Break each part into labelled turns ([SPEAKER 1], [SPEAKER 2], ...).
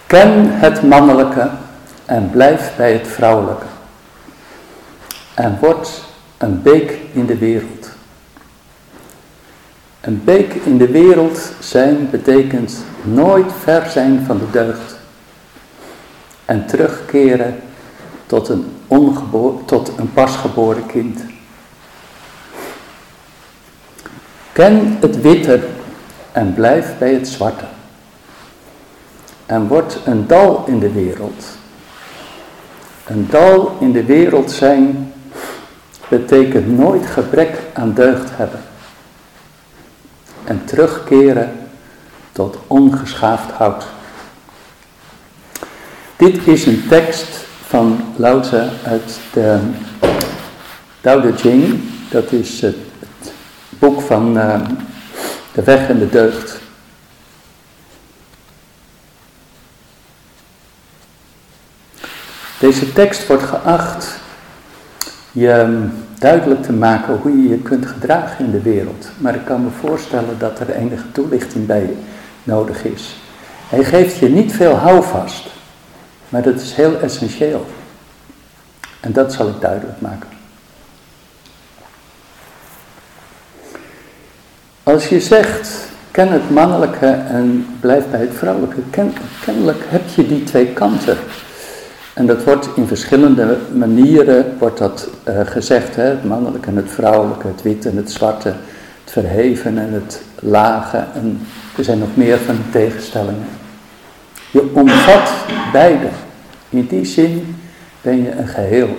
[SPEAKER 1] Ken het mannelijke en blijf bij het vrouwelijke. En word een beek in de wereld. Een beek in de wereld zijn betekent nooit ver zijn van de deugd. En terugkeren tot een pasgeboren kind. Ken het witte en blijf bij het zwarte. En word een dal in de wereld. Een dal in de wereld zijn betekent nooit gebrek aan deugd hebben. En terugkeren tot ongeschaafd hout. Dit is een tekst van Lao Tse uit de Tao Te Ching. Dat is het boek van de weg en de deugd. Deze tekst wordt geacht je duidelijk te maken hoe je je kunt gedragen in de wereld. Maar ik kan me voorstellen dat er enige toelichting bij nodig is. Hij geeft je niet veel houvast, maar dat is heel essentieel. En dat zal ik duidelijk maken. Als je zegt, ken het mannelijke en blijf bij het vrouwelijke, kennelijk heb je die twee kanten. En dat wordt in verschillende manieren gezegd, hè? Het mannelijke en het vrouwelijke, het witte en het zwarte, het verheven en het lage. En er zijn nog meer van die tegenstellingen. Je omvat beide. In die zin ben je een geheel.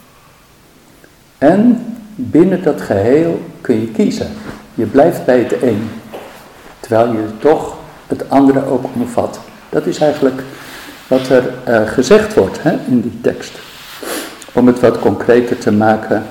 [SPEAKER 1] En binnen dat geheel kun je kiezen. Je blijft bij het een, terwijl je toch het andere ook omvat. Dat is eigenlijk wat er gezegd wordt in die tekst. Om het wat concreter te maken.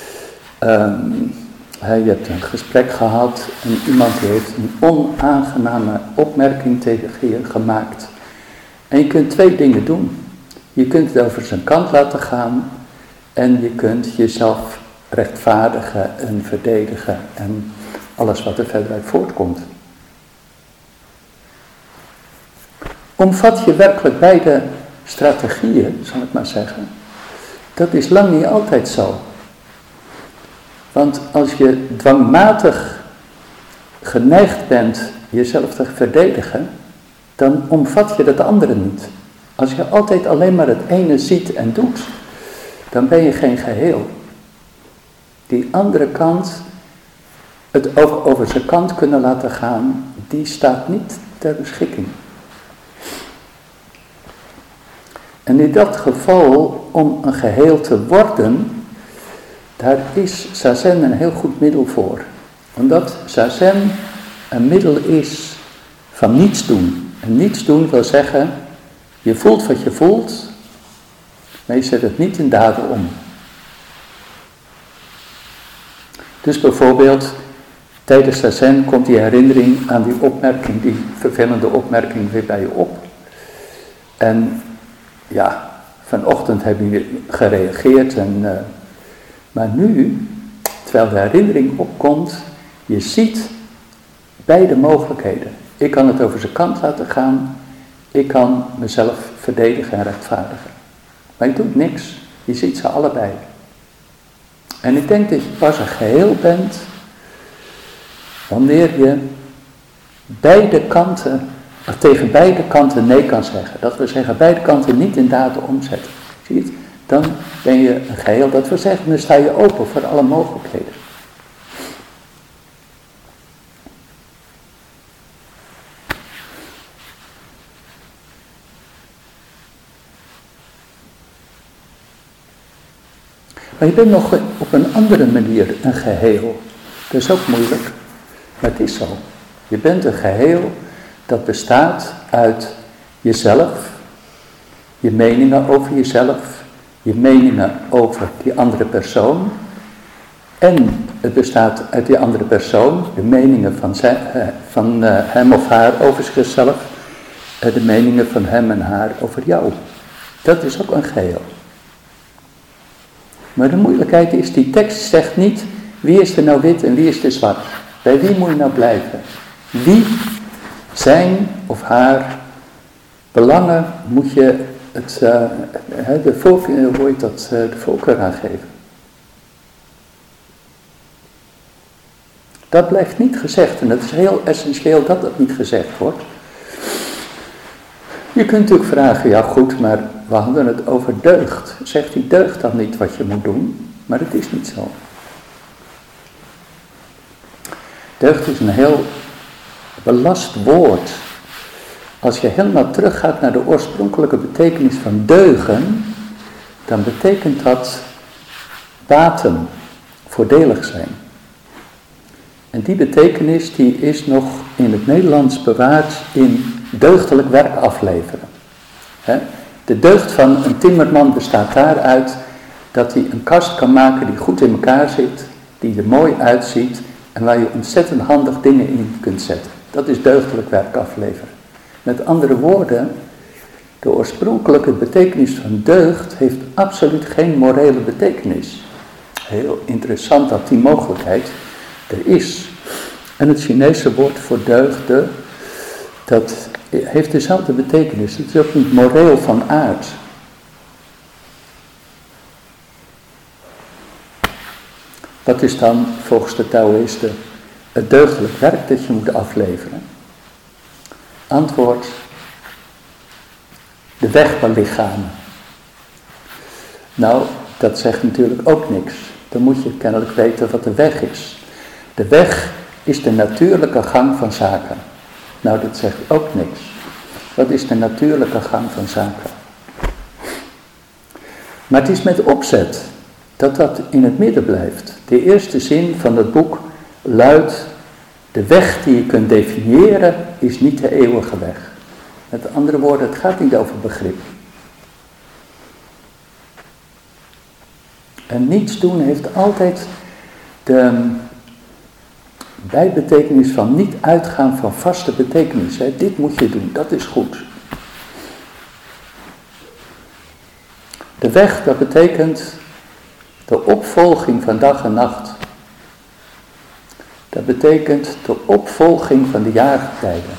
[SPEAKER 1] Je hebt een gesprek gehad en iemand heeft een onaangename opmerking tegen je gemaakt. En je kunt twee dingen doen. Je kunt het over zijn kant laten gaan en je kunt jezelf rechtvaardigen en verdedigen en alles wat er verder uit voortkomt. Omvat je werkelijk beide strategieën, zal ik maar zeggen. Dat is lang niet altijd zo. Want als je dwangmatig geneigd bent jezelf te verdedigen, dan omvat je het andere niet. Als je altijd alleen maar het ene ziet en doet, dan ben je geen geheel. Die andere kant, het over zijn kant kunnen laten gaan, die staat niet ter beschikking. En in dat geval, om een geheel te worden, daar is Zazen een heel goed middel voor. Omdat Zazen een middel is van niets doen. En niets doen wil zeggen, je voelt wat je voelt, maar je zet het niet in daden om. Dus bijvoorbeeld, tijdens Zazen komt die herinnering aan die opmerking, die vervelende opmerking weer bij je op. En ja, vanochtend heb je gereageerd, maar nu, terwijl de herinnering opkomt, je ziet beide mogelijkheden. Ik kan het over zijn kant laten gaan, ik kan mezelf verdedigen en rechtvaardigen. Maar je doet niks, je ziet ze allebei. En ik denk dat je pas een geheel bent, wanneer je tegen beide kanten nee kan zeggen. Dat wil zeggen, beide kanten niet in daden omzetten. Zie je het? Dan ben je een geheel. Dat wil zeggen, dan sta je open voor alle mogelijkheden. Maar je bent nog op een andere manier een geheel. Dat is ook moeilijk, maar het is zo. Je bent een geheel dat bestaat uit jezelf, je meningen over jezelf, je meningen over die andere persoon. En het bestaat uit die andere persoon, de meningen van hem of haar over zichzelf, de meningen van hem en haar over jou. Dat is ook een geheel. Maar de moeilijkheid is, die tekst zegt niet, wie is er nou wit en wie is er zwart? Bij wie moet je nou blijven? Wie zijn of haar belangen moet je de voorkeur aan geven. Dat blijft niet gezegd en het is heel essentieel dat dat niet gezegd wordt. Je kunt natuurlijk vragen, ja goed, maar we hadden het over deugd. Zegt die deugd dan niet wat je moet doen? Maar het is niet zo. Deugd is een heel belast woord. Als je helemaal teruggaat naar de oorspronkelijke betekenis van deugen, dan betekent dat baten, voordelig zijn. En die betekenis die is nog in het Nederlands bewaard in deugdelijk werk afleveren. De deugd van een timmerman bestaat daaruit dat hij een kast kan maken die goed in elkaar zit, die er mooi uitziet en waar je ontzettend handig dingen in kunt zetten. Dat is deugdelijk werk afleveren. Met andere woorden, de oorspronkelijke betekenis van deugd heeft absoluut geen morele betekenis. Heel interessant dat die mogelijkheid er is. En het Chinese woord voor deugde, dat heeft dezelfde betekenis. Het is ook niet moreel van aard. Wat is dan volgens de Taoïsten het deugdelijk werk dat je moet afleveren? Antwoord: de weg belichamen. Nou, dat zegt natuurlijk ook niks. Dan moet je kennelijk weten wat de weg is. De weg is de natuurlijke gang van zaken. Nou, dat zegt ook niks. Wat is de natuurlijke gang van zaken? Maar het is met opzet dat dat in het midden blijft. De eerste zin van het boek luidt: de weg die je kunt definiëren is niet de eeuwige weg. Met andere woorden, het gaat niet over begrip. En niets doen heeft altijd de bijbetekenis van niet uitgaan van vaste betekenis. Dit moet je doen, dat is goed. De weg, dat betekent de opvolging van dag en nacht. Dat betekent de opvolging van de jaargetijden.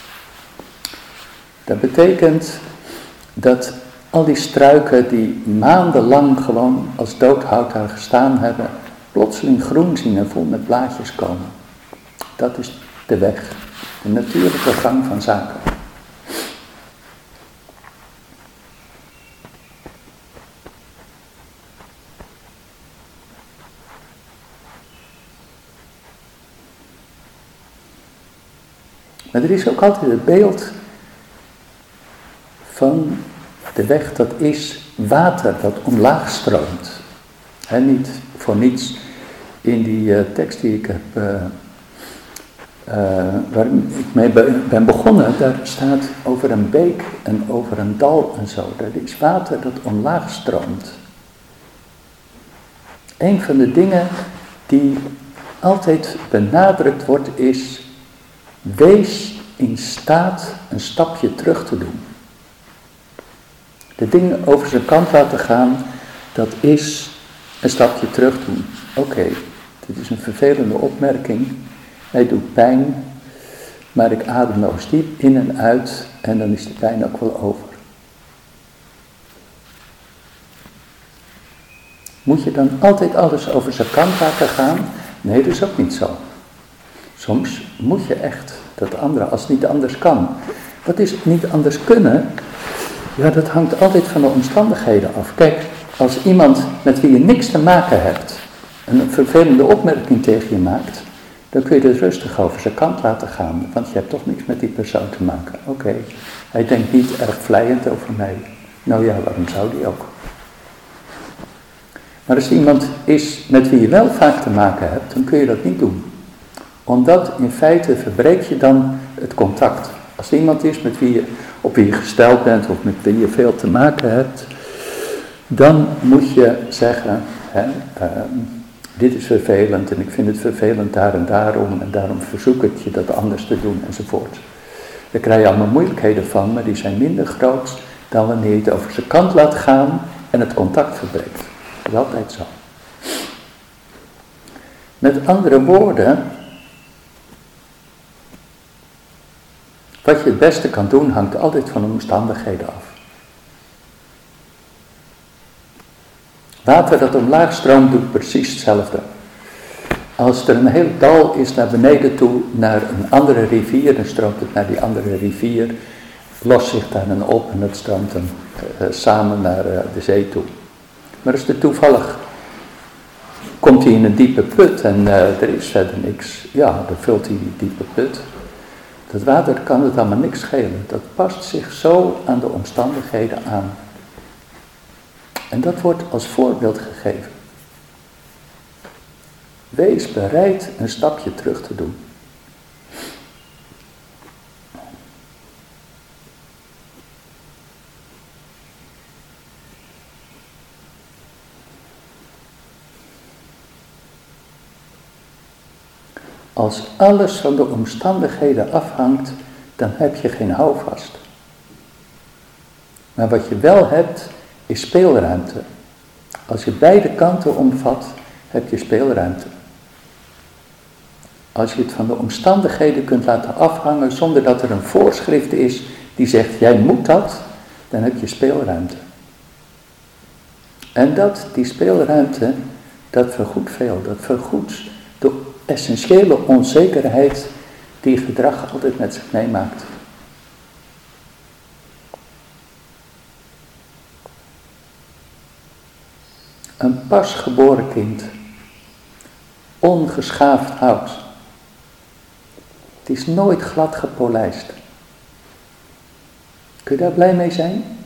[SPEAKER 1] Dat betekent dat al die struiken die maandenlang gewoon als doodhout daar gestaan hebben, plotseling groen zien en vol met blaadjes komen. Dat is de weg, de natuurlijke gang van zaken. Maar er is ook altijd het beeld van de weg, dat is water dat omlaag stroomt. Niet voor niets in die tekst die ik heb, waar ik mee ben begonnen, daar staat over een beek en over een dal en zo. Er is water dat omlaag stroomt. Een van de dingen die altijd benadrukt wordt is: wees in staat een stapje terug te doen. De dingen over zijn kant laten gaan, dat is een stapje terug doen. Oké, dit is een vervelende opmerking. Hij doet pijn, maar ik adem nog eens diep in en uit en dan is de pijn ook wel over. Moet je dan altijd alles over zijn kant laten gaan? Nee, dat is ook niet zo. Soms moet je echt dat andere, als het niet anders kan. Wat is het niet anders kunnen? Ja, dat hangt altijd van de omstandigheden af. Kijk, als iemand met wie je niks te maken hebt een vervelende opmerking tegen je maakt, dan kun je het rustig over zijn kant laten gaan, want je hebt toch niks met die persoon te maken. Oké, hij denkt niet erg vleiend over mij. Nou ja, waarom zou die ook? Maar als iemand is met wie je wel vaak te maken hebt, dan kun je dat niet doen. Omdat in feite verbreek je dan het contact. Als er iemand is met op wie je gesteld bent of met wie je veel te maken hebt, dan moet je zeggen, dit is vervelend en ik vind het vervelend daar en daarom verzoek ik je dat anders te doen enzovoort. Daar krijg je allemaal moeilijkheden van, maar die zijn minder groot dan wanneer je het over zijn kant laat gaan en het contact verbreekt. Dat is altijd zo. Met andere woorden, Wat je het beste kan doen, hangt altijd van de omstandigheden af. Water dat omlaag stroomt, doet precies hetzelfde. Als er een heel dal is naar beneden toe, naar een andere rivier, dan stroomt het naar die andere rivier, lost zich daar dan op en het stroomt dan samen naar de zee toe. Maar als er toevallig komt hij in een diepe put en er is verder niks, ja, dan vult hij die diepe put. Dat water kan het allemaal niks schelen. Dat past zich zo aan de omstandigheden aan. En dat wordt als voorbeeld gegeven. Wees bereid een stapje terug te doen. Als alles van de omstandigheden afhangt, dan heb je geen houvast. Maar wat je wel hebt, is speelruimte. Als je beide kanten omvat, heb je speelruimte. Als je het van de omstandigheden kunt laten afhangen zonder dat er een voorschrift is die zegt, jij moet dat, dan heb je speelruimte. En die speelruimte, dat vergoedt veel. Dat vergoedt de essentiële onzekerheid die gedrag altijd met zich meemaakt. Een pasgeboren kind, ongeschaafd hout. Het is nooit glad gepolijst. Kun je daar blij mee zijn?